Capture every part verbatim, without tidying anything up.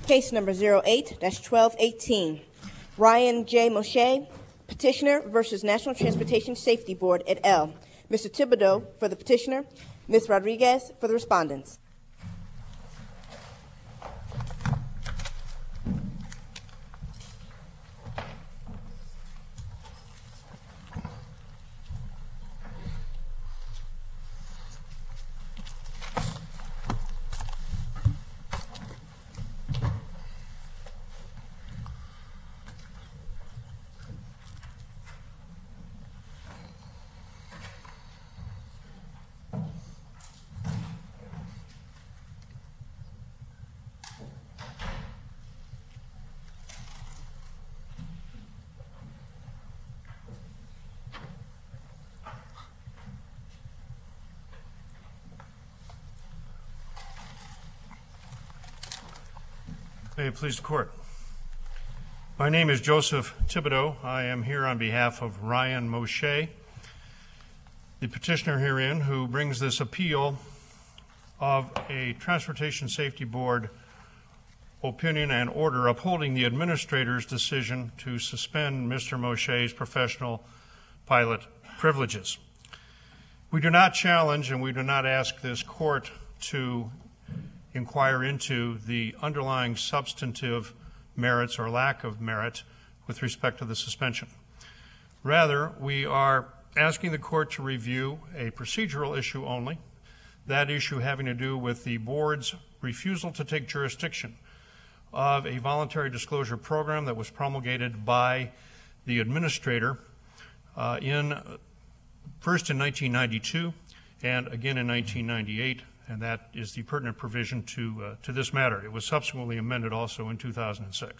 Case number zero eight dash twelve eighteen. Ryan J. Moshe, petitioner versus National Transportation Safety Board et al. Mister Thibodeau for the petitioner, Miz Rodriguez for the respondents. May it please the Court. My name is Joseph Thibodeau. I am here on behalf of Ryan Moshe, the petitioner herein, who brings this appeal of a Transportation Safety Board opinion and order upholding the administrator's decision to suspend Mister Moshe's professional pilot privileges. We do not challenge and we do not ask this Court to inquire into the underlying substantive merits or lack of merit with respect to the suspension. Rather, we are asking the Court to review a procedural issue only, that issue having to do with the Board's refusal to take jurisdiction of a voluntary disclosure program that was promulgated by the administrator uh, in first in nineteen ninety-two and again in nineteen ninety-eight. And that is the pertinent provision to uh, to this matter. It was subsequently amended also in two thousand six.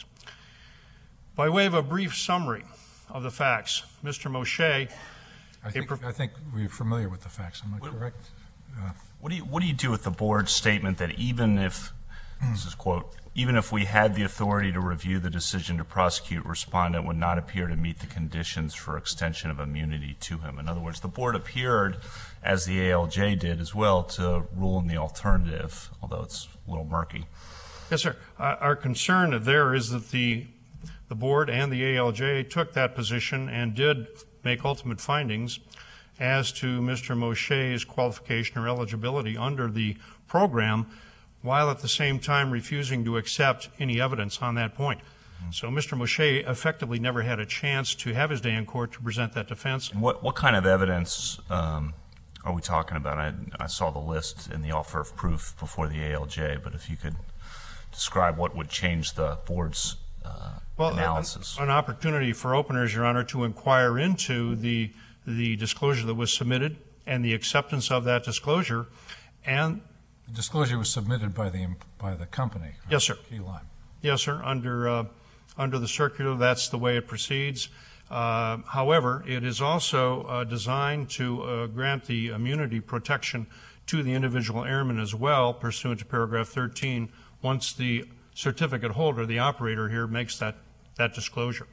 By way of a brief summary of the facts, Mister Moshe. I think, I think we're familiar with the facts. Am I what, correct? Uh, what do you What do you do with the Board's statement that even if this is quote even if we had the authority to review the decision to prosecute, respondent would not appear to meet the conditions for extension of immunity to him. In other words, the Board appeared, as the A L J did as well, to rule in the alternative, although it's a little murky. Yes, sir. Uh, our concern there is that the the Board and the A L J took that position and did make ultimate findings as to Mister Moshe's qualification or eligibility under the program, while at the same time refusing to accept any evidence on that point. Mm-hmm. So Mister Moshe effectively never had a chance to have his day in court to present that defense. And what, what kind of evidence um, are we talking about? I, I saw the list in the offer of proof before the A L J, but if you could describe what would change the Board's uh, well, analysis. An, an opportunity for openers, Your Honor, to inquire into the, the disclosure that was submitted and the acceptance of that disclosure. And the disclosure was submitted by the by the company. Right? Yes, sir. Key Lime. Yes, sir. Under uh, under the circular, that's the way it proceeds. Uh, however, it is also uh, designed to uh, grant the immunity protection to the individual airman as well, pursuant to paragraph thirteen, once the certificate holder, the operator here, makes that, that disclosure.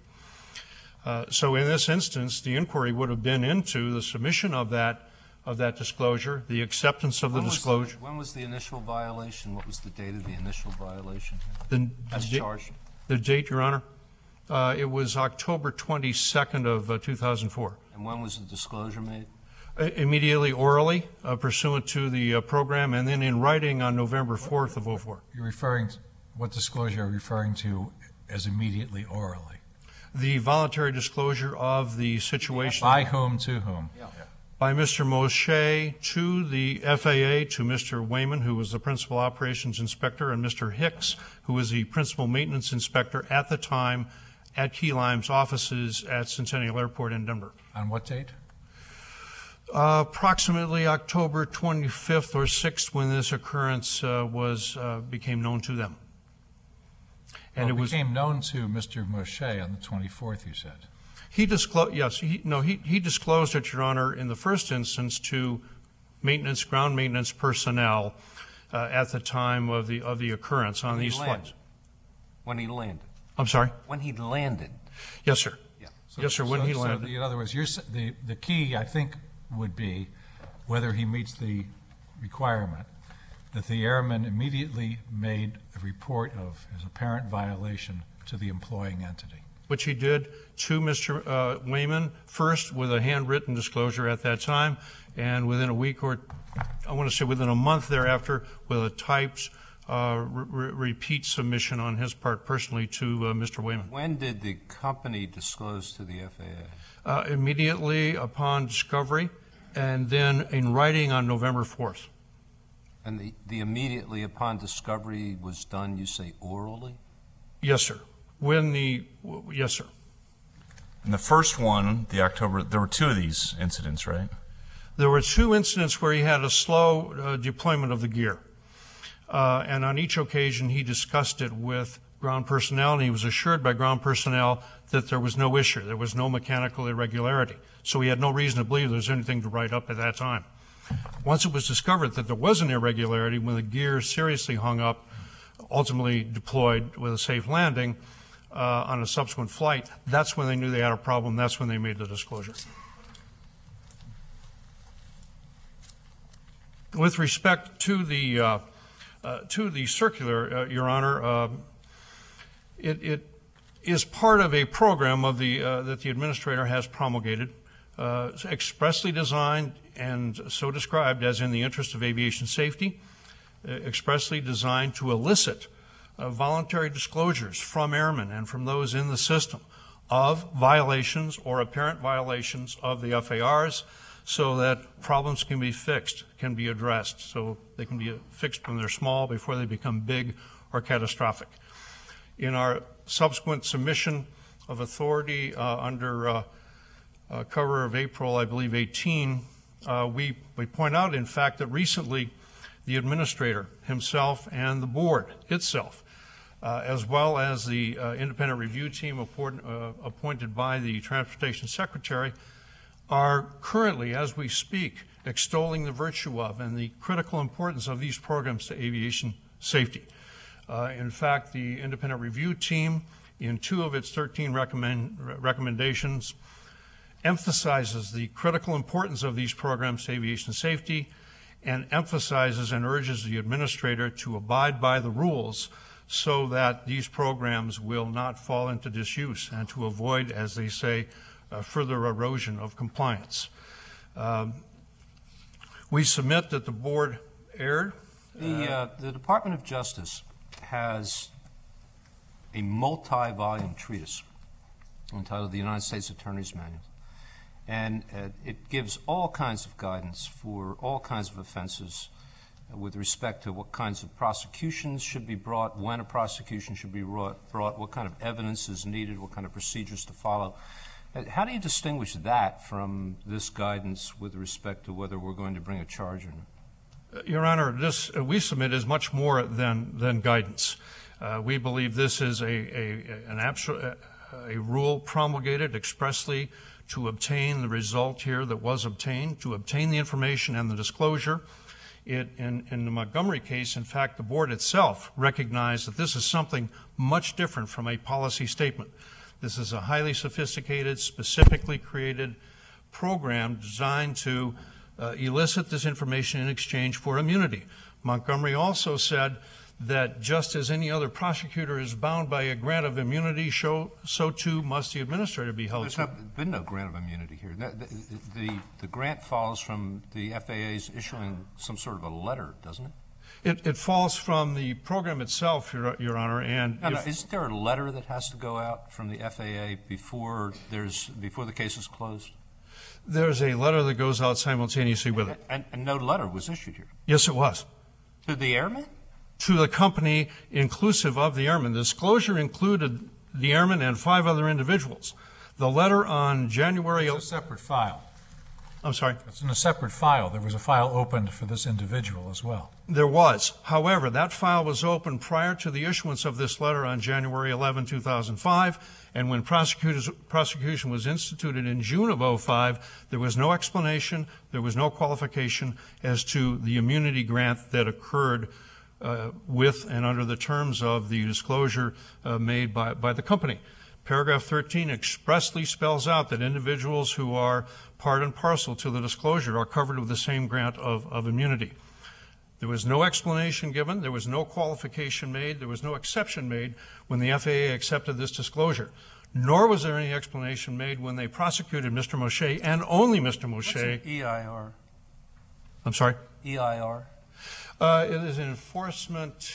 Uh, so in this instance, the inquiry would have been into the submission of that of that disclosure, the acceptance of the when disclosure. Was the, when was the initial violation? What was the date of the initial violation? The, As the, charged? The date, Your Honor? Uh, it was October twenty-second of uh, two thousand four. And when was the disclosure made? Uh, immediately orally, uh, pursuant to the uh, program, and then in writing on November fourth of oh four. You're referring to, what disclosure are you referring to as immediately orally? The voluntary disclosure of the situation. By whom to whom? Yeah. By Mister Moshe to the F A A, to Mister Wayman, who was the principal operations inspector, and Mister Hicks, who was the principal maintenance inspector at the time at Key Lime's offices at Centennial Airport in Denver. On what date? Uh, approximately October twenty-fifth or sixth, when this occurrence uh, was uh, became known to them. And well, it was, became known to Mister Moshe on the twenty-fourth, you said. He disclosed, yes, he, no, he, he disclosed it, Your Honor, in the first instance to maintenance, ground maintenance personnel uh, at the time of the of the occurrence on when these flights. When he landed. I'm sorry? When he landed. Yes, sir. Yeah. So, yes, sir, when so, he so landed. In other words, you're, the, the key, I think, would be whether he meets the requirement that the airman immediately made a report of his apparent violation to the employing entity. Which he did to Mister Uh, Wayman, first with a handwritten disclosure at that time, and within a week or, I want to say within a month thereafter, with a typed uh, re- repeat submission on his part personally to uh, Mister Wayman. When did the company disclose to the F A A? Uh, immediately upon discovery, and then in writing on November fourth. And the, the immediately upon discovery was done, you say, orally? Yes, sir. When the, w- yes, sir. And the first one, the October, there were two of these incidents, right? There were two incidents where he had a slow uh, deployment of the gear. Uh, and on each occasion, he discussed it with ground personnel, and he was assured by ground personnel that there was no issue. There was no mechanical irregularity. So he had no reason to believe there was anything to write up at that time. Once it was discovered that there was an irregularity, when the gear seriously hung up, ultimately deployed with a safe landing uh, on a subsequent flight, that's when they knew they had a problem. That's when they made the disclosure. With respect to the uh, uh, to the circular, uh, Your Honor, uh, it, it is part of a program of the uh, that the administrator has promulgated, uh, expressly designed and so described as in the interest of aviation safety, uh, expressly designed to elicit uh, voluntary disclosures from airmen and from those in the system of violations or apparent violations of the F A Rs, so that problems can be fixed, can be addressed, so they can be fixed when they're small before they become big or catastrophic. In our subsequent submission of authority uh, under uh, uh, cover of April, I believe, eighteen, uh, we, we point out, in fact, that recently the administrator himself and the board itself, uh, as well as the uh, independent review team appoint, uh, appointed by the Transportation Secretary, are currently, as we speak, extolling the virtue of and the critical importance of these programs to aviation safety. Uh, in fact, the independent review team, in two of its thirteen recommend, recommendations, emphasizes the critical importance of these programs to aviation safety and emphasizes and urges the administrator to abide by the rules so that these programs will not fall into disuse and to avoid, as they say, uh, further erosion of compliance. Um, we submit that the board erred. The, uh, the Department of Justice has a multi-volume treatise entitled the United States Attorney's Manual. And uh, it gives all kinds of guidance for all kinds of offenses uh, with respect to what kinds of prosecutions should be brought, when a prosecution should be brought, brought, what kind of evidence is needed, what kind of procedures to follow. Uh, how do you distinguish that from this guidance with respect to whether we're going to bring a charge or not? Your Honor, this uh, we submit is much more than than guidance. Uh, we believe this is a, a an absolute a rule promulgated expressly to obtain the result here that was obtained, to obtain the information and the disclosure. It, in, in the Montgomery case, in fact, the board itself recognized that this is something much different from a policy statement. This is a highly sophisticated, specifically created program designed to uh, elicit this information in exchange for immunity. Montgomery also said that just as any other prosecutor is bound by a grant of immunity, so, so too must the administrator be held There's to. not been no grant of immunity here. The, the, the, the grant follows from the F A A's issuing some sort of a letter, doesn't it? It, it falls from the program itself, Your, Your Honor, and No, no, if, isn't there a letter that has to go out from the F A A before there's before the case is closed? there's a letter that goes out simultaneously with it. And, and no letter was issued here. Yes, it was. To the airmen? To the company inclusive of the airmen. The disclosure included the airmen and five other individuals. The letter on January... It's a separate file. I'm sorry? It's in a separate file. There was a file opened for this individual as well. There was. However, that file was opened prior to the issuance of this letter on January eleventh, two thousand five, and when prosecution was instituted in June of oh five, there was no explanation, there was no qualification as to the immunity grant that occurred uh, with and under the terms of the disclosure uh, made by, by the company. Paragraph thirteen expressly spells out that individuals who are part and parcel to the disclosure are covered with the same grant of, of immunity. There was no explanation given. There was no qualification made. There was no exception made when the F A A accepted this disclosure. Nor was there any explanation made when they prosecuted Mister Moshe and only Mister What's Moshe. an E I R? I'm sorry? E I R? Uh, it is an enforcement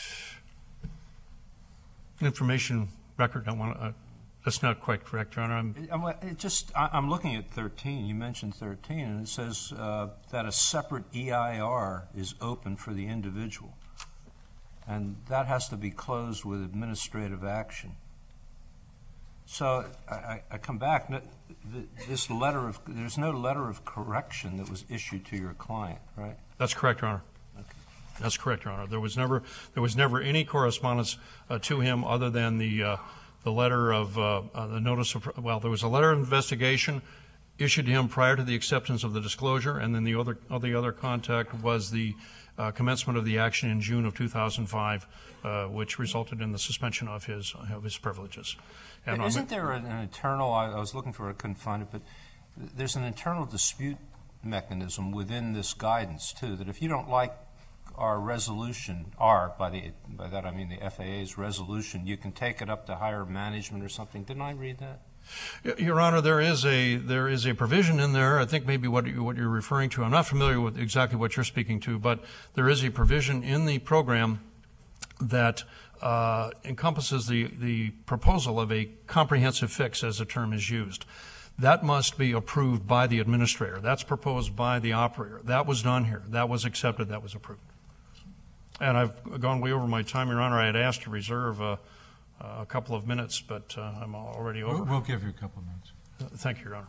information record. I want to, uh, that's not quite correct, Your Honor. I'm, It- I'm, it just, I- I'm looking at thirteen. You mentioned thirteen, and it says uh, that a separate E I R is open for the individual, and that has to be closed with administrative action. So I, I, I come back. no- th- This letter of there's no letter of correction that was issued to your client, right? that's correct, Your Honor. That's correct, Your Honor. There was never there was never any correspondence uh, to him other than the uh, the letter of uh, uh, the notice of well, there was a letter of investigation issued to him prior to the acceptance of the disclosure, and then the other uh, the other contact was the uh, commencement of the action in June of two thousand five, uh, which resulted in the suspension of his of his privileges. And on Isn't the- there an, an internal? I, I was looking for it, I couldn't find it, but there's an internal dispute mechanism within this guidance too. That if you don't like our resolution, our by the by that I mean the F A A's resolution, you can take it up to higher management or something. Didn't I read that? Your Honor, there is a there is a provision in there. I think maybe what you, what you're referring to. I'm not familiar with exactly what you're speaking to, but there is a provision in the program that uh, encompasses the the proposal of a comprehensive fix, as the term is used. That must be approved by the administrator. That's proposed by the operator. That was done here. That was accepted. That was approved. And I've gone way over my time, Your Honor. I had asked to reserve uh, a couple of minutes, but uh, I'm already over. We'll, we'll give you a couple of minutes. Thank you, Your Honor.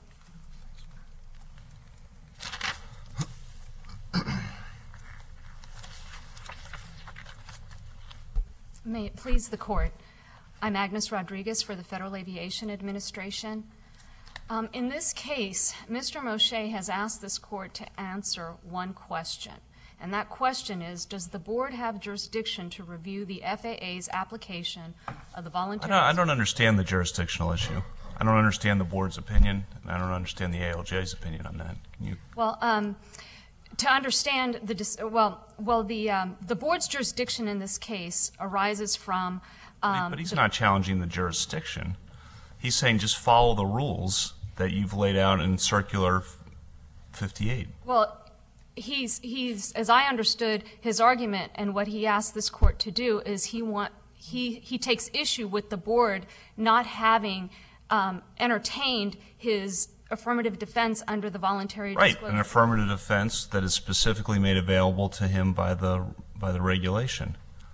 May it please the Court. I'm Agnes Rodriguez for the Federal Aviation Administration. Um, in this case, Mister Moshe has asked this Court to answer one question, and that question is, does the Board have jurisdiction to review the F A A's application of the I voluntary... don't, I don't understand the jurisdictional issue. I don't understand the board's opinion, and I don't understand the A L J's opinion on that. Can you? Well, um, to understand the dis- well, well, the um, the board's jurisdiction in this case arises from. Um, but he's the- not challenging the jurisdiction. He's saying just follow the rules that you've laid out in Circular fifty-eight. Well, he's he's as I understood his argument, and what he asked this court to do is he want he he takes issue with the board not having um, entertained his affirmative defense under the voluntary Right, disclosure. an affirmative defense that is specifically made available to him by the by the regulation.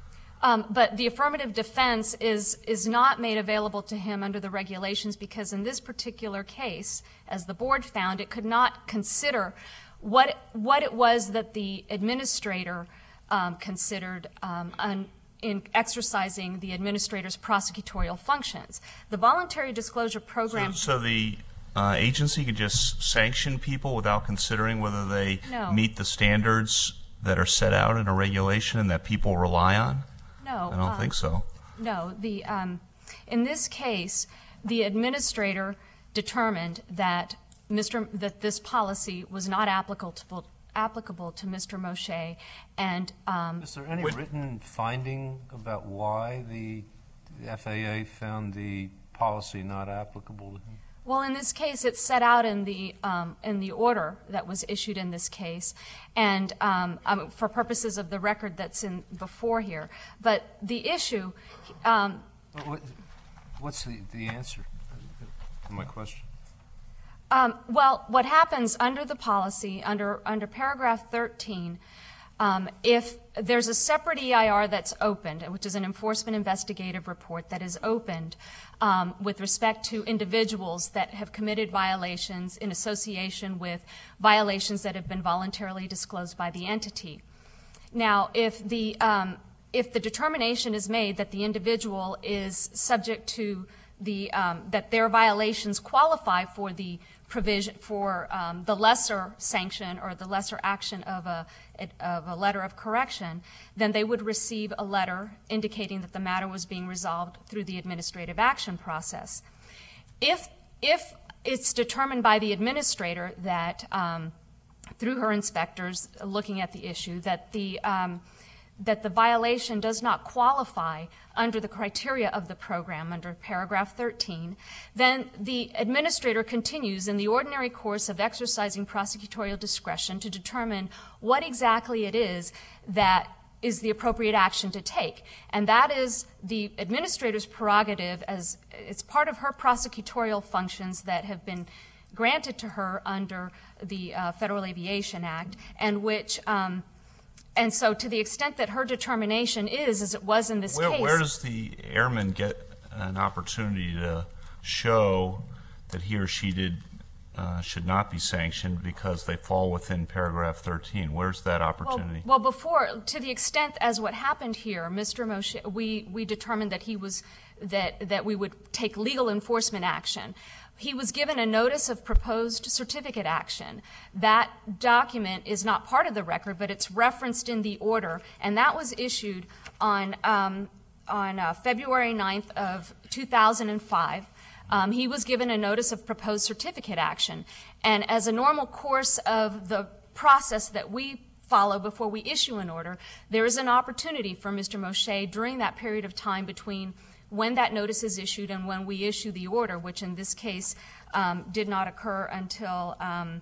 Um, but the affirmative defense is is not made available to him under the regulations because in this particular case, as the board found, it could not consider what what it was that the administrator um, considered um, un, in exercising the administrator's prosecutorial functions. The voluntary disclosure program. So, so the uh, agency could just sanction people without considering whether they No. meet the standards that are set out in a regulation and that people rely on? No, I don't um, think so. No, the um, in this case, the administrator determined that Mister that this policy was not applicable to, applicable to Mister Moshe, and um, Is there any Wait. written finding about why the F A A found the policy not applicable to him? well, in this case, it's set out in the um, in the order that was issued in this case, and um, um, for purposes of the record that's in before here. But the issue. Um, What- what- What's the, the answer to my question? Um, well, what happens under the policy, under under paragraph thirteen, um, if there's a separate E I R that's opened, which is an enforcement investigative report that is opened um, with respect to individuals that have committed violations in association with violations that have been voluntarily disclosed by the entity. Now, if the um, if the determination is made that the individual is subject to the um, that their violations qualify for the provision for um, the lesser sanction or the lesser action of a of a letter of correction, then they would receive a letter indicating that the matter was being resolved through the administrative action process. If if it's determined by the administrator that um, through her inspectors looking at the issue that the um, that the violation does not qualify under the criteria of the program, under paragraph thirteen, then the administrator continues in the ordinary course of exercising prosecutorial discretion to determine what exactly it is that is the appropriate action to take. And that is the administrator's prerogative, as it's part of her prosecutorial functions that have been granted to her under the uh, Federal Aviation Act, and which um, and so to the extent that her determination is, as it was in this where, case. Where does the airman get an opportunity to show that he or she did uh, should not be sanctioned because they fall within paragraph thirteen? Where's that opportunity? Well, well, before, to the extent as what happened here, Mister Moshe, we, we determined that he was, that, that we would take legal enforcement action. He was given a notice of proposed certificate action. That document is not part of the record, but it's referenced in the order, and that was issued on, um, on uh, February ninth of two thousand five. Um, he was given a notice of proposed certificate action, and as a normal course of the process that we follow before we issue an order, there is an opportunity for Mister Moshe during that period of time between when that notice is issued and when we issue the order, which in this case um, did not occur until, um,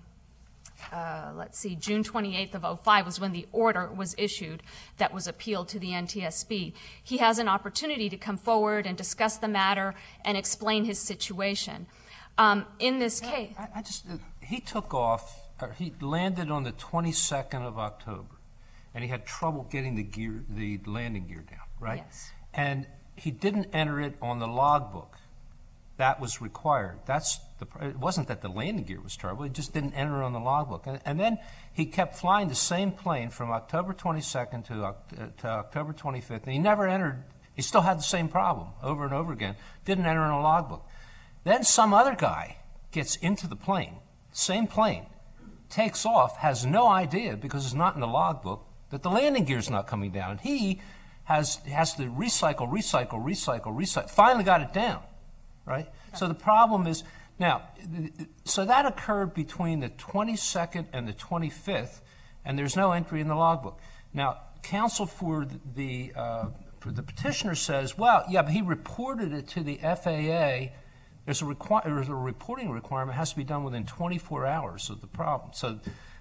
uh, let's see, June twenty-eighth of oh five was when the order was issued that was appealed to the N T S B. He has an opportunity to come forward and discuss the matter and explain his situation. Um, in this case... I, I just, uh, he took off, or he landed on the twenty-second of October, and he had trouble getting the gear, the landing gear down, right? Yes. And he didn't enter it on the logbook. That was required. That's the. It wasn't that the landing gear was terrible. He just didn't enter it on the logbook. And, and then he kept flying the same plane from October twenty-second to, uh, to October twenty-fifth, and he never entered. He still had the same problem over and over again. Didn't enter in a logbook. Then some other guy gets into the plane, same plane, takes off, has no idea because it's not in the logbook that the landing gear is not coming down. And he has has to recycle, recycle, recycle, recycle. Finally got it down, right? So the problem is, now, so that occurred between the twenty-second and the twenty-fifth, and there's no entry in the logbook. Now, counsel for the, uh, for the petitioner says, well, yeah, but he reported it to the F A A. There's a, requi- there's a reporting requirement. It has to be done within twenty-four hours of the problem. So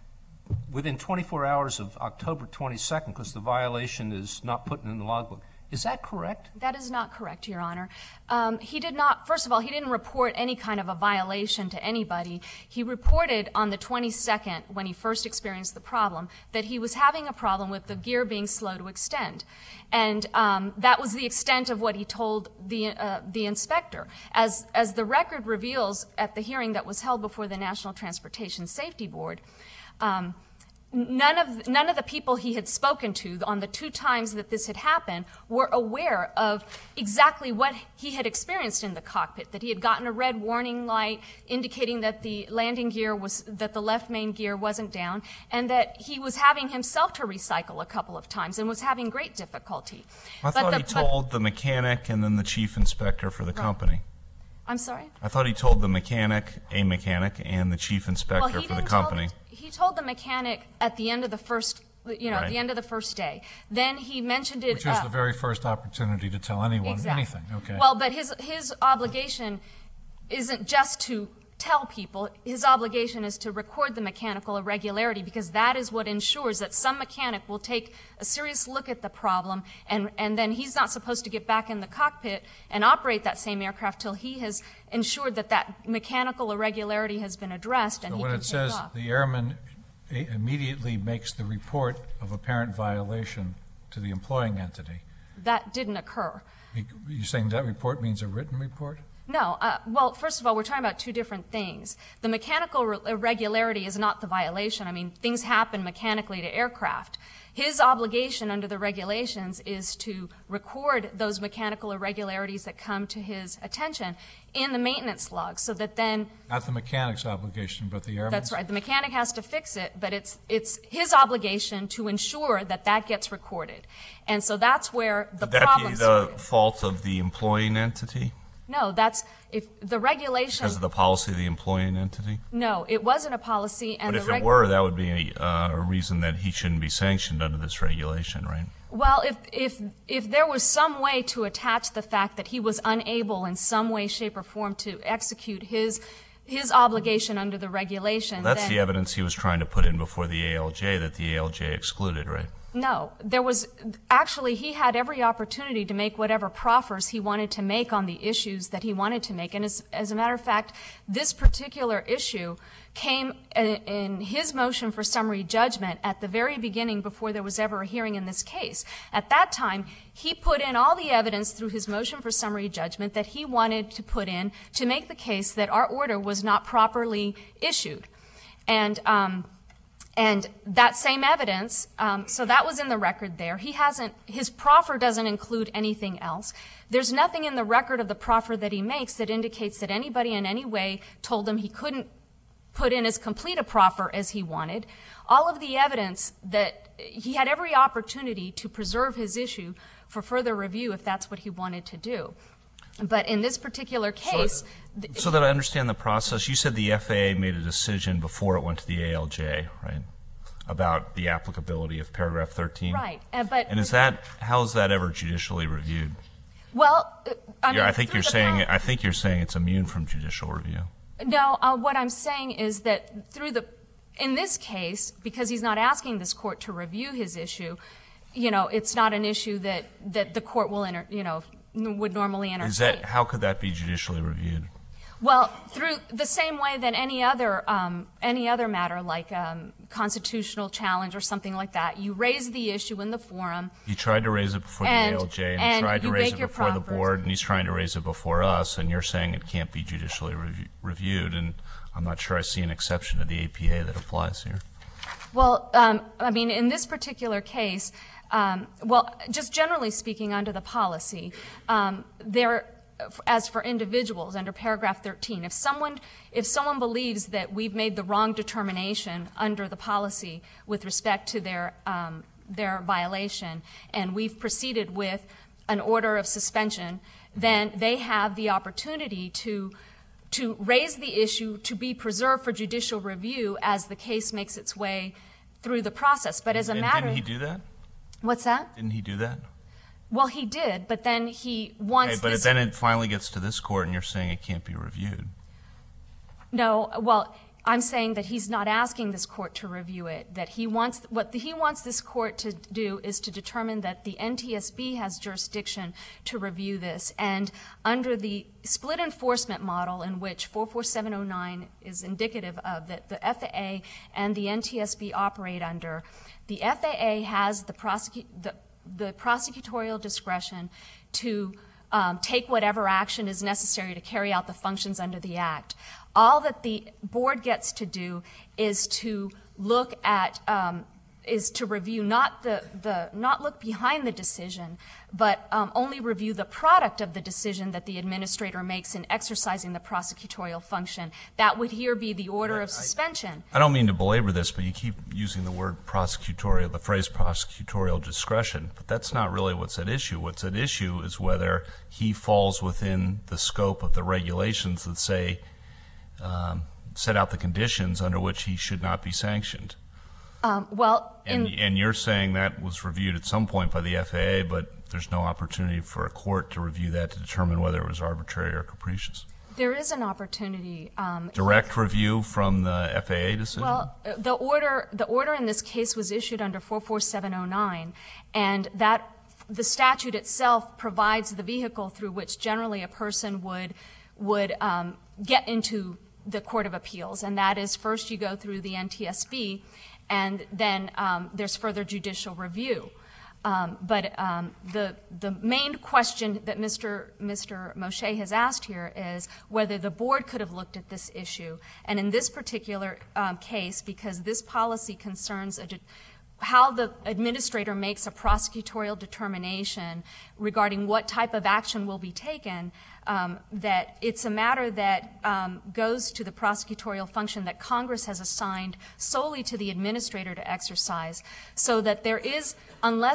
within twenty-four hours of October twenty-second, because the violation is not put in the logbook. Is that correct? That is not correct, Your Honor. Um, he did not, first of all, he didn't report any kind of a violation to anybody. He reported on the twenty-second, when he first experienced the problem, that he was having a problem with the gear being slow to extend. And um, that was the extent of what he told the, uh, the inspector. As, as the record reveals at the hearing that was held before the National Transportation Safety Board, um, None of, none of the people he had spoken to on the two times that this had happened were aware of exactly what he had experienced in the cockpit, that he had gotten a red warning light indicating that the landing gear was, that the left main gear wasn't down, and that he was having himself to recycle a couple of times and was having great difficulty. I but thought the, he told the mechanic and then the chief inspector for the right. company. I'm sorry? I thought he told the mechanic, a mechanic, and the chief inspector well, he for the didn't company. Tell the, he told the mechanic at the end of the first, you know, Right. at the end of the first day. Then he mentioned it. Which is uh, the very first opportunity to tell anyone exactly. anything. Okay. Well, but his his obligation isn't just to tell people. His obligation is to record the mechanical irregularity, because that is what ensures that some mechanic will take a serious look at the problem, and, and then he's not supposed to get back in the cockpit and operate that same aircraft till he has ensured that that mechanical irregularity has been addressed and so he when can it take says off. the airman i- immediately makes the report of apparent violation to the employing entity, That didn't occur. you- you're saying that report means a written report? No. Uh, well, first of all, we're talking about two different things. The mechanical re- irregularity is not the violation. I mean, things happen mechanically to aircraft. His obligation under the regulations is to record those mechanical irregularities that come to his attention in the maintenance log, so that then Not the mechanic's obligation, but the airman's? that's right. The mechanic has to fix it, but it's it's his obligation to ensure that that gets recorded. And so that's where the Would that problem be the started. fault of the employing entity? No, that's if the regulation. Because of the policy of the employing entity? No, it wasn't a policy. And But the if it reg- were, that would be a, uh, a reason that he shouldn't be sanctioned under this regulation, right? Well, if if if there was some way to attach the fact that he was unable in some way, shape, or form to execute his his obligation under the regulation, Well, that's then the evidence he was trying to put in before the A L J that the A L J excluded, right? no, there was actually he had every opportunity to make whatever proffers he wanted to make on the issues that he wanted to make, and as as a matter of fact, this particular issue came in, in his motion for summary judgment at the very beginning before there was ever a hearing in this case. At that time, he put in all the evidence through his motion for summary judgment that he wanted to put in to make the case that our order was not properly issued. And um, and that same evidence, um, so that was in the record there. He hasn't, his proffer doesn't include anything else. There's nothing in the record of the proffer that he makes that indicates that anybody in any way told him he couldn't put in as complete a proffer as he wanted. All of the evidence that he had every opportunity to preserve his issue for further review if that's what he wanted to do. But in this particular case... So, so that I understand the process, you said the F A A made a decision before it went to the A L J, right, about the applicability of paragraph thirteen? Right. Uh, but And is that, how is that ever judicially reviewed? Well, uh, I mean... Yeah, I think through you're the saying, pol- I think you're saying it's immune from judicial review. No, uh, what I'm saying is that through the, in this case, because he's not asking this court to review his issue, you know, it's not an issue that, that the court will, enter, you know, would normally entertain. Is that, how could that be judicially reviewed? Well, through the same way that any other um, any other matter, like um, constitutional challenge or something like that, you raise the issue in the forum. You tried to raise it before And- the A L J, and, and he tried to you raise make it your before the proffers. board, and he's trying to raise it before us, and you're saying it can't be judicially rev- reviewed, and I'm not sure I see an exception to the A P A that applies here. Well, um, I mean, in this particular case, um, well, just generally speaking, under the policy, um, there. As for individuals, under paragraph thirteen, if someone if someone believes that we've made the wrong determination under the policy with respect to their um, their violation, and we've proceeded with an order of suspension, then they have the opportunity to to raise the issue to be preserved for judicial review as the case makes its way through the process. But as a and matter, didn't he do that? What's that? Didn't he do that? Well, he did, but then he wants Okay, but this. then it finally gets to this court, and you're saying it can't be reviewed. No, well, I'm saying that he's not asking this court to review it. That he wants what he wants this court to do is to determine that the N T S B has jurisdiction to review this, and under the split enforcement model in which four four seven oh nine is indicative of, that the F A A and the N T S B operate under, the F A A has the prosecute the the prosecutorial discretion to um, take whatever action is necessary to carry out the functions under the Act. All that the board gets to do is to look at, um, is to review not the, the not look behind the decision, but um, only review the product of the decision that the administrator makes in exercising the prosecutorial function. That would here be the order of suspension. I don't mean to belabor this, but you keep using the word prosecutorial, the phrase prosecutorial discretion, but that's not really what's at issue. What's at issue is whether he falls within the scope of the regulations that say, um, set out the conditions under which he should not be sanctioned. Um, well, And, in, and you're saying that was reviewed at some point by the F A A, but there's no opportunity for a court to review that to determine whether it was arbitrary or capricious. there is an opportunity. Um, Direct review from the F A A decision? Well, uh, the order the order in this case was issued under four four seven oh nine, and that the statute itself provides the vehicle through which generally a person would would um, get into the Court of Appeals, and that is first you go through the N T S B, and then um, there's further judicial review. Um, but um, the the main question that Mister Mister Moshe has asked here is whether the board could have looked at this issue. And in this particular um, case, because this policy concerns a de- how the administrator makes a prosecutorial determination regarding what type of action will be taken, um, that it's a matter that um, goes to the prosecutorial function that Congress has assigned solely to the administrator to exercise, so that there is, unless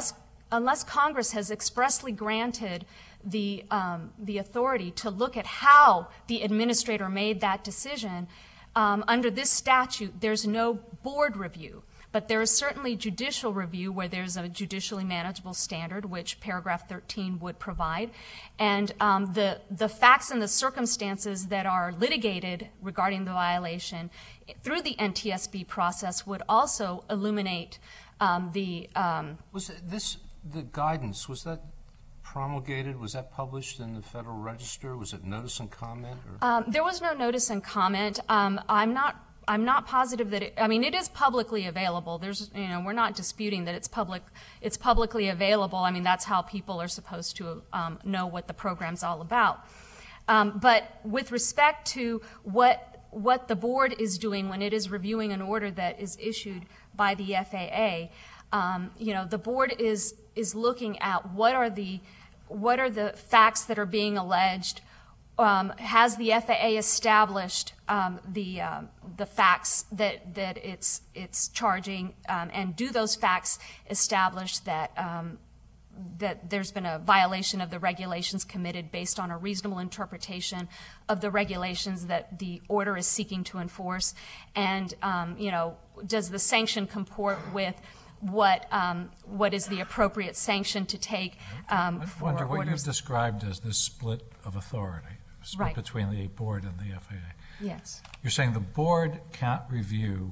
unless Congress has expressly granted the, um, the authority to look at how the administrator made that decision, um, under this statute, there's no board review. But there is certainly judicial review where there's a judicially manageable standard, which paragraph thirteen would provide. And um, the, the facts and the circumstances that are litigated regarding the violation through the N T S B process would also illuminate um, the... Um, was it this, the guidance, was that promulgated? Was that published in the Federal Register? Was it notice and comment? Or? Um, there was no notice and comment. Um, I'm not... I'm not positive that it, I mean, it is publicly available. There's, you know, we're not disputing that it's public, it's publicly available. I mean, that's how people are supposed to um, know what the program's all about. Um, but with respect to what, what the board is doing when it is reviewing an order that is issued by the F A A, um, you know, the board is, is looking at what are the, what are the facts that are being alleged. Um, has the F A A established um, the um, the facts that that it's it's charging, um, and do those facts establish that um, that there's been a violation of the regulations committed based on a reasonable interpretation of the regulations that the order is seeking to enforce, and um, you know, does the sanction comport with what um, what is the appropriate sanction to take um, I for wonder what orders. you've described as this split of authority. Split Right. between the board and the F A A. Yes. You're saying the board can't review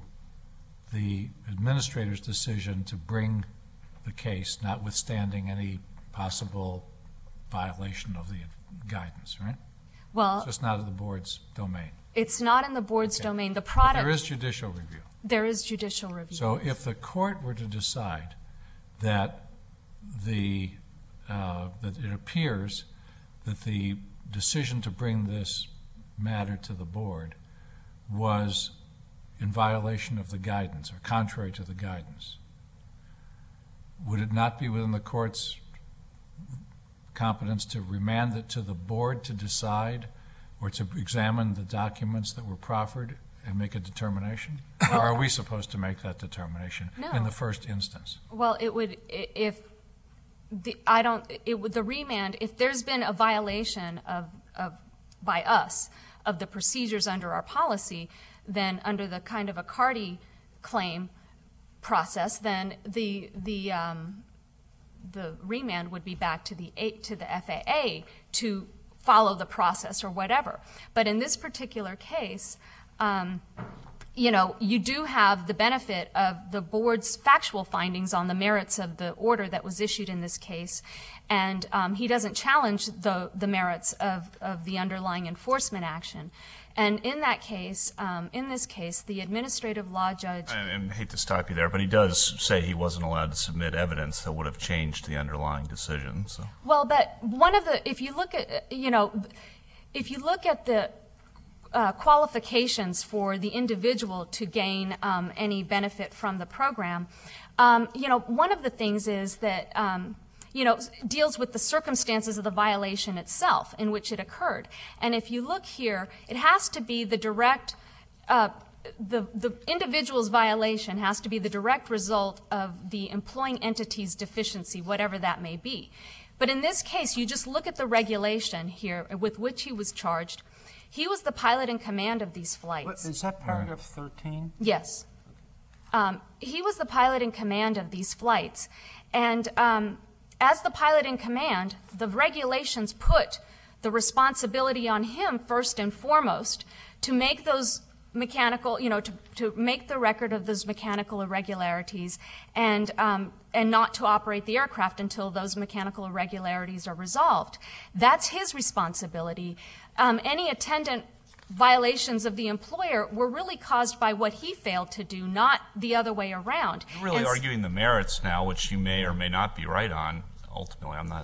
the administrator's decision to bring the case, notwithstanding any possible violation of the guidance, right? Well, It's just not in the board's domain. it's not in the board's Okay. domain. The But product. there is judicial review. There is judicial review. So if the court were to decide that the uh, that it appears that the decision to bring this matter to the board was in violation of the guidance or contrary to the guidance, would it not be within the court's competence to remand it to the board to decide or to examine the documents that were proffered and make a determination? Or are we supposed to make that determination No. in the first instance? Well, it would i- if the I don't it would the remand if there's been a violation of of by us of the procedures under our policy, then under the kind of a Carty claim process, then the the um, the remand would be back to the A- to the F A A to follow the process or whatever. But in this particular case, um, you know, you do have the benefit of the board's factual findings on the merits of the order that was issued in this case, and um, he doesn't challenge the the merits of, of the underlying enforcement action. And in that case, um, in this case, the administrative law judge. I, I hate to stop you there, but he does say he wasn't allowed to submit evidence that would have changed the underlying decision. So. Well, but one of the, if you look at, you know, if you look at the uh, qualifications for the individual to gain um, any benefit from the program, um, you know, one of the things is that, um, you know, deals with the circumstances of the violation itself in which it occurred. And if you look here, it has to be the direct, uh, the, the individual's violation has to be the direct result of the employing entity's deficiency, whatever that may be. But in this case, you just look at the regulation here with which he was charged. He was the pilot in command of these flights. What, is that paragraph thirteen? Yes. Um, he was the pilot in command of these flights. And um, as the pilot in command, the regulations put the responsibility on him first and foremost to make those mechanical, you know, to, to make the record of those mechanical irregularities and, um, and not to operate the aircraft until those mechanical irregularities are resolved. That's his responsibility. Um, any attendant violations of the employer were really caused by what he failed to do, not the other way around. You're really And s- arguing the merits now, which you may or may not be right on. Ultimately, I'm not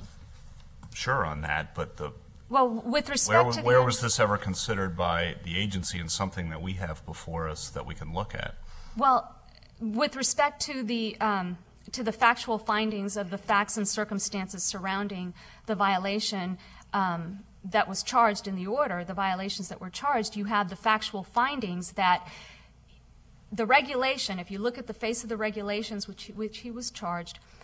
sure on that, but the Well, with respect where, to the where was this ever considered by the agency and something that we have before us that we can look at? Well, with respect to the um, to the factual findings of the facts and circumstances surrounding the violation um, that was charged in the order, the violations that were charged, you have the factual findings that the regulation, if you look at the face of the regulations which which he was charged,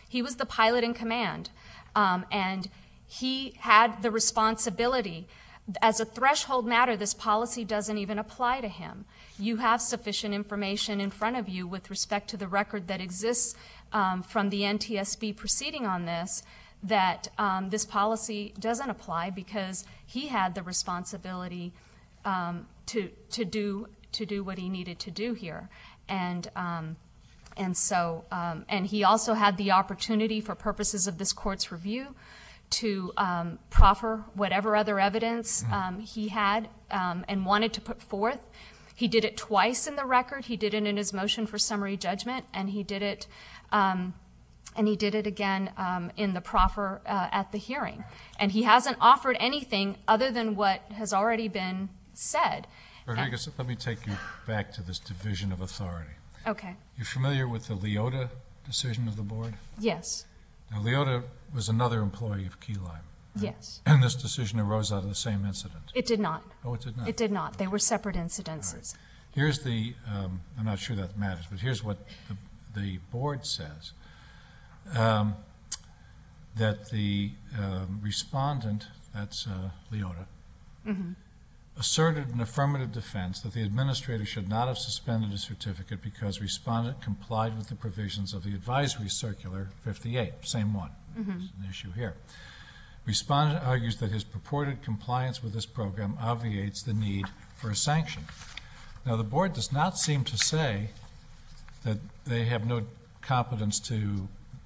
He was the pilot in command, um, and he had the responsibility. As a threshold matter, this policy doesn't even apply to him. You have sufficient information in front of you with respect to the record that exists um, from the N T S B proceeding on this, that um, this policy doesn't apply because he had the responsibility um, to to do to do what he needed to do here, and um, and so um, and he also had the opportunity, for purposes of this court's review, to um, proffer whatever other evidence um, he had um, and wanted to put forth. He did it twice in the record. He did it in his motion for summary judgment, and he did it, um, and he did it again um, in the proffer uh, at the hearing. And he hasn't offered anything other than what has already been said. Rodriguez, let me take you back to this division of authority. Okay. You're familiar with the Leota decision of the board? Yes. Now, Leota was another employee of Key Lime. Yes. And this decision arose out of the same incident. It did not. Oh, it did not? It did not. They were separate incidences. Here's the, um, I'm not sure that matters, but here's what the, the board says. Um, that the um, respondent, that's uh, Leota, Mm-hmm. asserted an affirmative defense that the administrator should not have suspended a certificate because respondent complied with the provisions of the advisory circular fifty-eight, same one. Mm-hmm. There's an issue here. Respondent argues that his purported compliance with this program obviates the need for a sanction. Now, the board does not seem to say that they have no competence to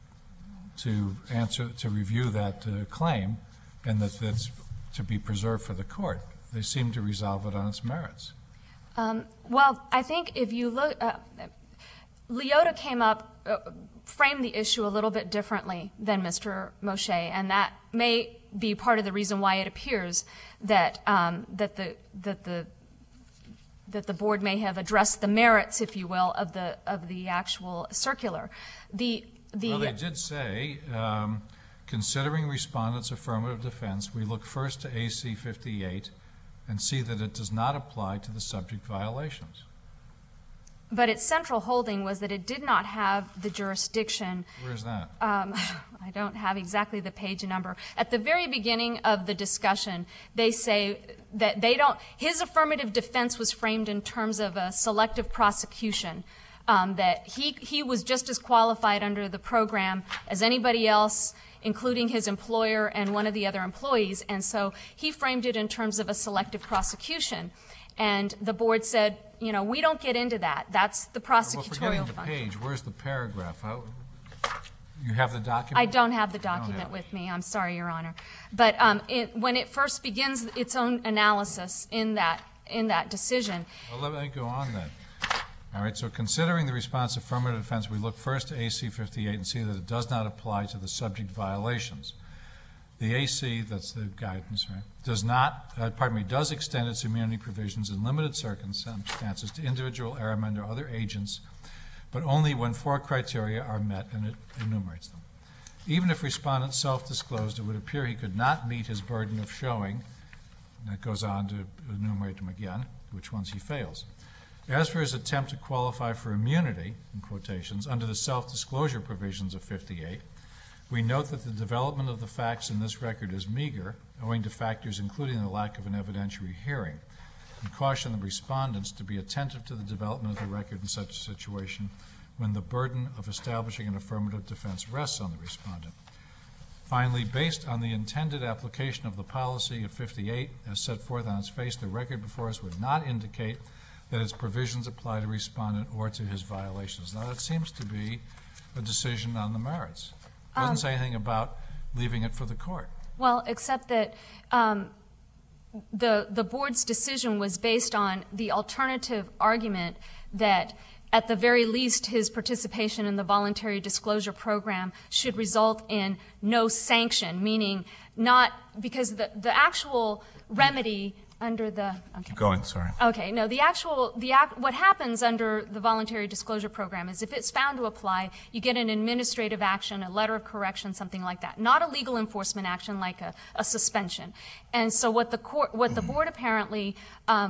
to answer, to review that uh, claim, and that that's to be preserved for the court. They seem to resolve it on its merits. Um, well, I think if you look, uh, Leota came up, uh, framed the issue a little bit differently than Mister Moshe, and that may be part of the reason why it appears that um, that the that the that the board may have addressed the merits, if you will, of the of the actual circular. The the Well, they did say, um, considering respondent's affirmative defense, we look first to A C fifty-eight and see that it does not apply to the subject violations. But its central holding was that it did not have the jurisdiction. Where's that? Um, I don't have exactly the page number. At the very beginning of the discussion, they say that they don't, his affirmative defense was framed in terms of a selective prosecution, um, that he, he was just as qualified under the program as anybody else, including his employer and one of the other employees. And so he framed it in terms of a selective prosecution. And the board said, you know, we don't get into that. That's the prosecutorial Well, forgetting the function. page, where's the paragraph? How, you have the document? I don't have the don't document have it. with me. I'm sorry, Your Honor. But um, it, when it first begins its own analysis in that in that decision, Well, let me go on then. All right, so considering the response affirmative defense, we look first to A C fifty-eight and see that it does not apply to the subject violations. The A C, that's the guidance, right, does not, uh, pardon me, does extend its immunity provisions in limited circumstances to individual airmen or other agents, but only when four criteria are met, and it enumerates them. Even if respondent self-disclosed, it would appear he could not meet his burden of showing, and it goes on to enumerate them again, which ones he fails. As for his attempt to qualify for immunity, in quotations, under the self-disclosure provisions of fifty-eight, we note that the development of the facts in this record is meager, owing to factors including the lack of an evidentiary hearing, and caution the respondents to be attentive to the development of the record in such a situation when the burden of establishing an affirmative defense rests on the respondent. Finally, based on the intended application of the policy of fifty-eight, as set forth on its face, the record before us would not indicate that its provisions apply to respondent or to his violations. Now, that seems to be a decision on the merits. It doesn't Um, say anything about leaving it for the court. well, except that um, the the board's decision was based on the alternative argument that at the very least his participation in the voluntary disclosure program should result in no sanction, meaning not because the, the actual remedy under the okay. Keep going, sorry. Okay, no, the actual, the act, what happens under the voluntary disclosure program is if it's found to apply, you get an administrative action, a letter of correction, something like that, not a legal enforcement action like a, a suspension. And so what the court, what the board apparently um,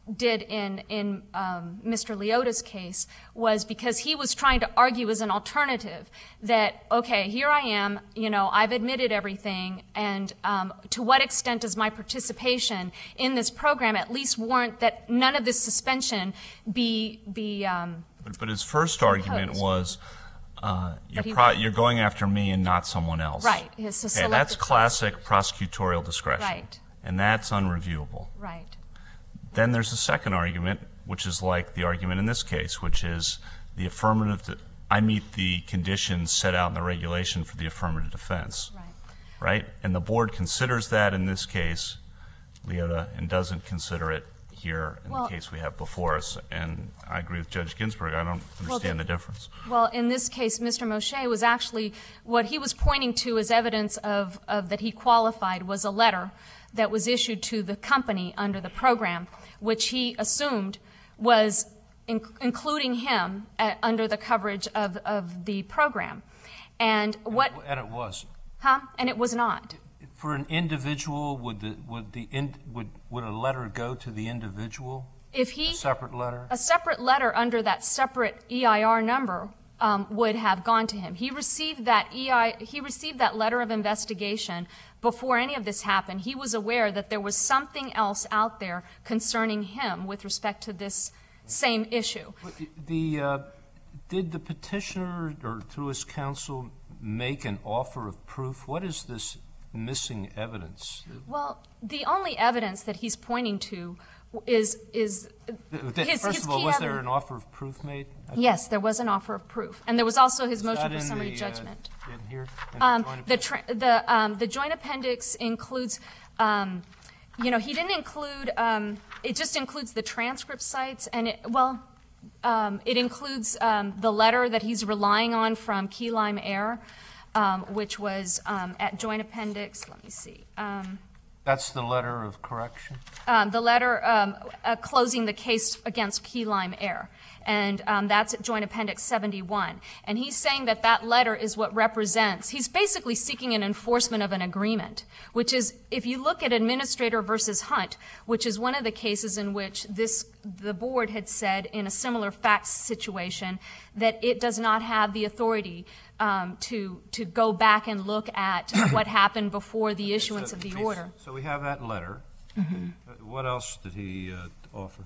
did in, in um, Mister Leota's case was because he was trying to argue as an alternative that, okay, here I am, you know, I've admitted everything, and um, to what extent does my participation in this program at least warrant that none of this suspension be, be um, But, but his first argument imposed. was, uh, you're, he- pro- you're going after me and not someone else. Right. It's a Okay, that's selective classic prosecutorial discretion. Right. And that's unreviewable. Right. Then there's a second argument, which is like the argument in this case, which is the affirmative, de- I meet the conditions set out in the regulation for the affirmative defense. Right. Right? And the board considers that in this case, Leota, and doesn't consider it here in Well- the case we have before us. And I agree with Judge Ginsburg. I don't understand the- the difference. Well, in this case, Mister Moshe was actually, what he was pointing to as evidence of, of that he qualified was a letter that was issued to the company under the program, which he assumed was in, including him at, under the coverage of, of the program. And what, And it was. huh? And it was not. For an individual, would the, would the, in- would, would a letter go to the individual? If he, A separate letter? a separate letter under that separate E I R number um, would have gone to him. He received that E I, he received that letter of investigation before any of this happened. He was aware that there was something else out there concerning him with respect to this same issue. The, uh, did the petitioner, or through his counsel, make an offer of proof? What is this missing evidence? Well, the only evidence that he's pointing to is is his, First his of all, key was evidence. there an offer of proof made? Yes, there was an offer of proof, and there was also his Is motion that for in summary the, uh, judgment. In here? In the Um, joint the, appendix? tra- the, um, the joint appendix includes, um, you know, he didn't include, um, it just includes the transcript sites, and it, well, um, it includes um, the letter that he's relying on from Key Lime Air, um, which was um, at joint appendix, let me see. Um, That's the letter of correction? um, the letter um, uh, closing the case against Key Lime Air. And um, that's at Joint Appendix seventy-one. And he's saying that that letter is what represents, he's basically seeking an enforcement of an agreement, which is, if you look at Administrator versus Hunt, which is one of the cases in which this, the board had said in a similar fact situation that it does not have the authority um, to, to go back and look at what happened before the issuance So- of the so- order. So we have that letter. Mm-hmm. Uh, What else did he uh, offer?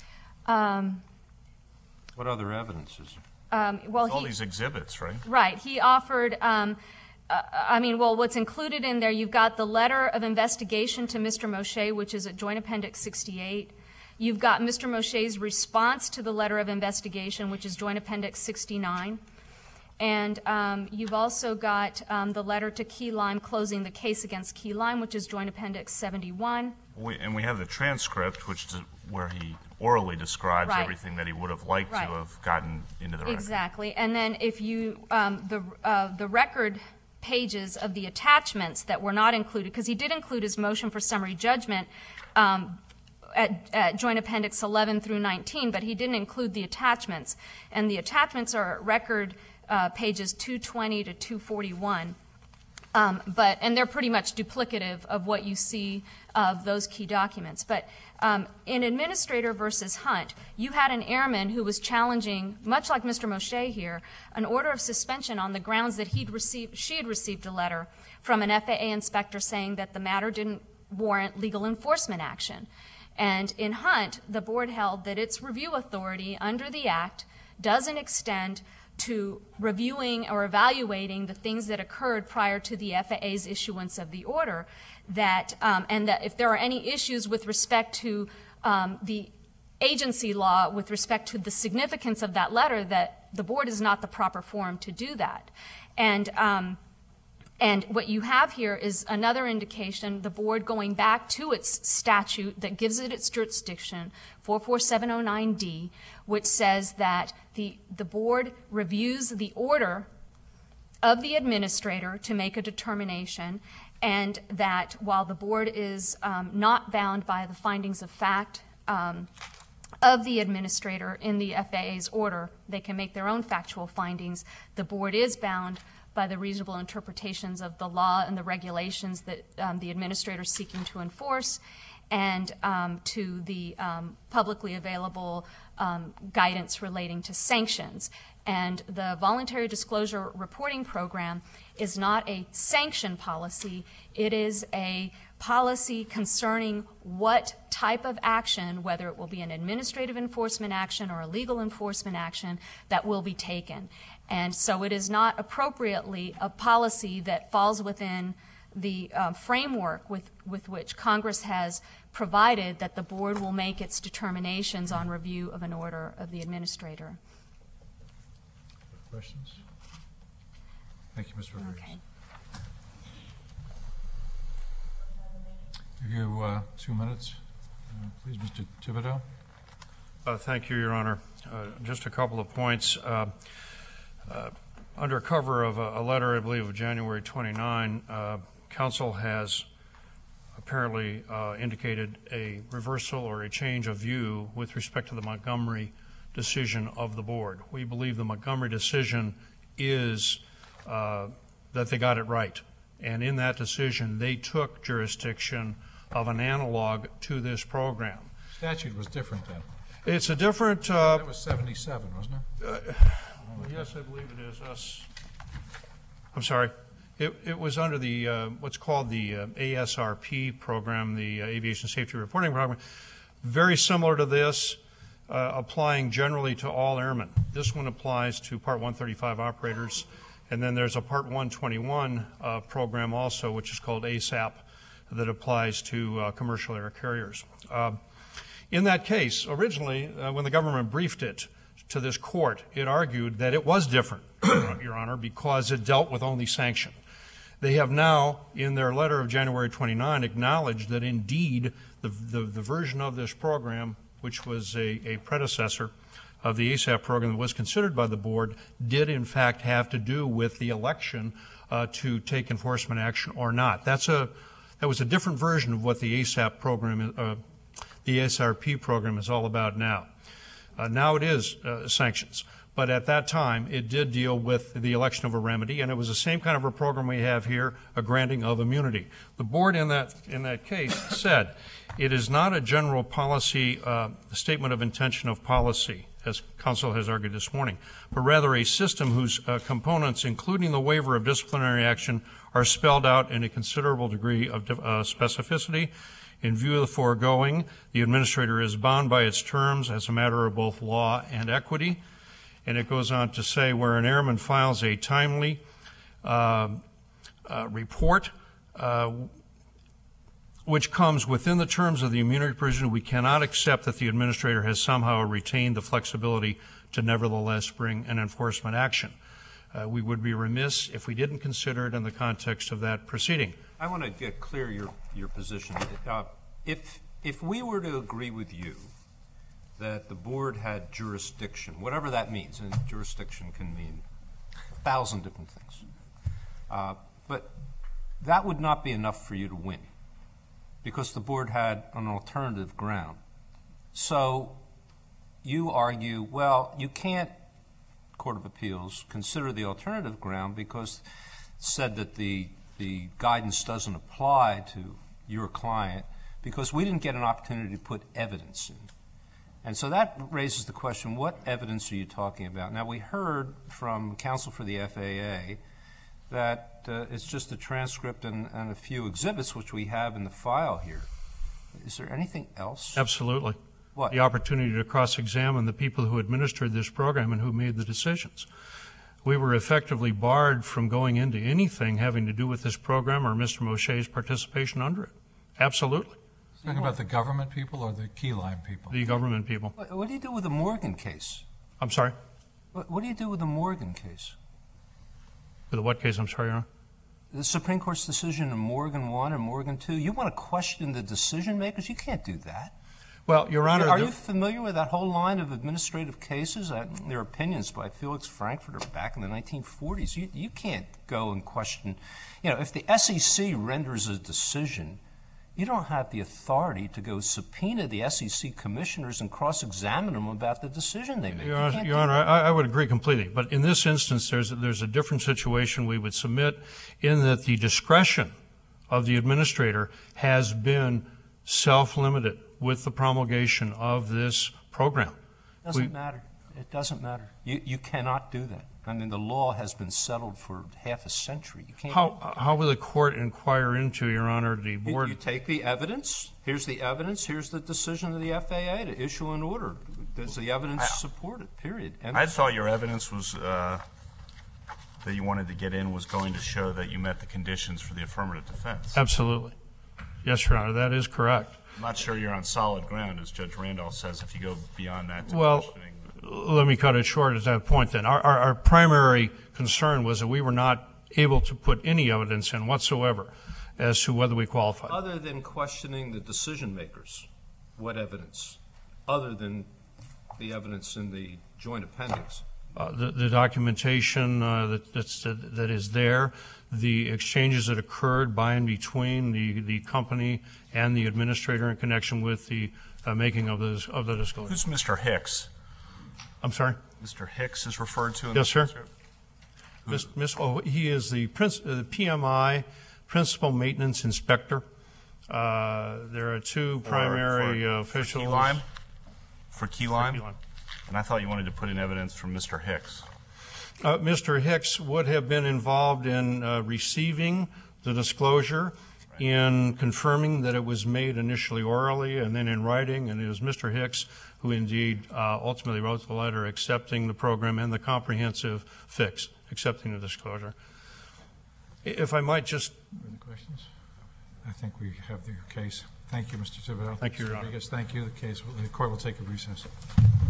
Um, What other evidence is there? um, well, All he, these exhibits, right? Right. He offered, um, uh, I mean, well, what's included in there, you've got the letter of investigation to Mister Moshe, which is at Joint Appendix sixty-eight. You've got Mister Moshe's response to the letter of investigation, which is Joint Appendix sixty-nine. And um, you've also got um, the letter to Key Lime closing the case against Key Lime, which is Joint Appendix seventy-one. We, and we have the transcript, which is where he orally describes Right. everything that he would have liked Right. to have gotten into the record. Exactly. And then if you, um, the, uh, the record pages of the attachments that were not included, because he did include his motion for summary judgment um, at, at Joint Appendix eleven through nineteen, but he didn't include the attachments. And the attachments are at record uh, pages two twenty to two forty-one. Um, but, and they're pretty much duplicative of what you see of those key documents. But um, in Administrator versus Hunt, you had an airman who was challenging, much like Mister Moshe here, an order of suspension on the grounds that he'd received, she had received a letter from an F A A inspector saying that the matter didn't warrant legal enforcement action. And in Hunt, the board held that its review authority under the Act doesn't extend to reviewing or evaluating the things that occurred prior to the F A A's issuance of the order, that, um, and that if there are any issues with respect to um, the agency law with respect to the significance of that letter, that the board is not the proper forum to do that. And um, And what you have here is another indication, the board going back to its statute that gives it its jurisdiction, four four seven oh nine D, which says that the, the board reviews the order of the administrator to make a determination, and that while the board is um, not bound by the findings of fact um, of the administrator in the F A A's order, they can make their own factual findings. The board is bound by the reasonable interpretations of the law and the regulations that um, the administrator is seeking to enforce. and um, to the um, publicly available um, guidance relating to sanctions. And the voluntary disclosure reporting program is not a sanction policy. It is a policy concerning what type of action, whether it will be an administrative enforcement action or a legal enforcement action, that will be taken. And so it is not appropriately a policy that falls within the uh, framework with, with which Congress has provided that the board will make its determinations on review of an order of the administrator. Questions? Thank you, Miz Rodriguez. Okay. Give you uh, two minutes. Uh, please, Mister Thibodeau. Uh, thank you, Your Honor. Uh, just a couple of points. Uh, uh, under cover of a, a letter, I believe, of January twenty-ninth, uh, counsel has apparently uh, indicated a reversal or a change of view with respect to the Montgomery decision of the board. We believe the Montgomery decision is uh, that they got it right. And in that decision, they took jurisdiction of an analog to this program. Statute was different then. It's a different... Uh, that was seventy-seven, wasn't it? Uh, well, yes, I believe it is. Us. I'm sorry. It, it was under the uh, what's called the uh, A S R P program, the uh, Aviation Safety Reporting Program. Very similar to this, uh, applying generally to all airmen. This one applies to Part one thirty-five operators. And then there's a Part one twenty-one uh, program also, which is called A S A P, that applies to uh, commercial air carriers. Uh, in that case, originally, uh, when the government briefed it to this court, it argued that it was different, Your Honor, because it dealt with only sanction. They have now, in their letter of January twenty-ninth, acknowledged that indeed the, the, the version of this program, which was a, a predecessor of the A S A P program that was considered by the board, did in fact have to do with the election uh, to take enforcement action or not. That's a that was a different version of what the A S A P program, uh, the A S R P program, is all about now. Uh, now it is uh, sanctions, but at that time it did deal with the election of a remedy, and it was the same kind of a program we have here, a granting of immunity. The board in that in that case said it is not a general policy uh, statement of intention of policy, as counsel has argued this morning, but rather a system whose uh, components, including the waiver of disciplinary action, are spelled out in a considerable degree of uh, specificity. In view of the foregoing, the administrator is bound by its terms as a matter of both law and equity. And it goes on to say, where an airman files a timely uh, uh, report, uh, which comes within the terms of the immunity provision, we cannot accept that the administrator has somehow retained the flexibility to nevertheless bring an enforcement action. Uh, we would be remiss if we didn't consider it in the context of that proceeding. I want to get clear your, your position. Uh, if, if we were to agree with you that the board had jurisdiction, whatever that means, and jurisdiction can mean a thousand different things, uh, but that would not be enough for you to win, because the board had an alternative ground. So you argue, well, you can't, Court of Appeals, consider the alternative ground because it said that the, the guidance doesn't apply to your client because we didn't get an opportunity to put evidence in. And so that raises the question, what evidence are you talking about? Now, we heard from counsel for the F A A that uh, it's just a transcript and, and a few exhibits, which we have in the file here. Is there anything else? Absolutely. What? The opportunity to cross-examine the people who administered this program and who made the decisions. We were effectively barred from going into anything having to do with this program or Mister Moshe's participation under it. Absolutely. Talking about the government people or the key line people? The government people. What, what do you do with the Morgan case? I'm sorry? What, what do you do with the Morgan case? With what case? I'm sorry, Your Honor? The Supreme Court's decision in Morgan one and Morgan two, you want to question the decision makers? You can't do that. Well, Your Honor... Are you familiar with that whole line of administrative cases? Uh, there are opinions by Felix Frankfurter back in the nineteen forties. You, you can't go and question... You know, if the S E C renders a decision, you don't have the authority to go subpoena the S E C commissioners and cross-examine them about the decision they make. Your You Honor, can't Your do Honor that. I, I would agree completely. But in this instance, there's, there's a different situation we would submit in that the discretion of the administrator has been self-limited with the promulgation of this program. Doesn't We- matter. It doesn't matter. You, you cannot do that. I mean, the law has been settled for half a century. You can't. How, how will the court inquire into, Your Honor, the You, board? you take the evidence. Here's the evidence. Here's the decision of the F A A to issue an order. Does the evidence support it? Period. And I thought your evidence was, uh, that you wanted to get in was going to show that you met the conditions for the affirmative defense. Absolutely. Yes, Your Honor, that is correct. I'm not sure you're on solid ground, as Judge Randolph says, if you go beyond that to Well, questioning. let me cut it short at that point then. Our, our, our primary concern was that we were not able to put any evidence in whatsoever as to whether we qualified. other than questioning the decision makers, what evidence? Other than the evidence in the joint appendix. Uh, the, the documentation uh, that, that's, that, that is there, the exchanges that occurred by and between the, the company and the administrator in connection with the uh, making of, this, of the disclosure. Who's Mister Hicks? I'm sorry? Mister Hicks is referred to in Yes, the sir. transcript? Miss, Miss, oh, he is the, princ- uh, the P M I, Principal Maintenance Inspector. Uh, there are two primary for, uh, officials. For Key Lime? For Key Lime? Key Lime. And I thought you wanted to put in evidence from Mister Hicks. Uh, Mister Hicks would have been involved in uh, receiving the disclosure, in confirming that it was made initially orally and then in writing, and it was Mister Hicks who indeed uh, ultimately wrote the letter accepting the program and the comprehensive fix, accepting the disclosure. I- If I might just, Any questions? I think we have your case. Thank you, Mister Thibodeau. Thank you, Your Mister Honor. Rodriguez, thank you. The case, will- the court will take a recess.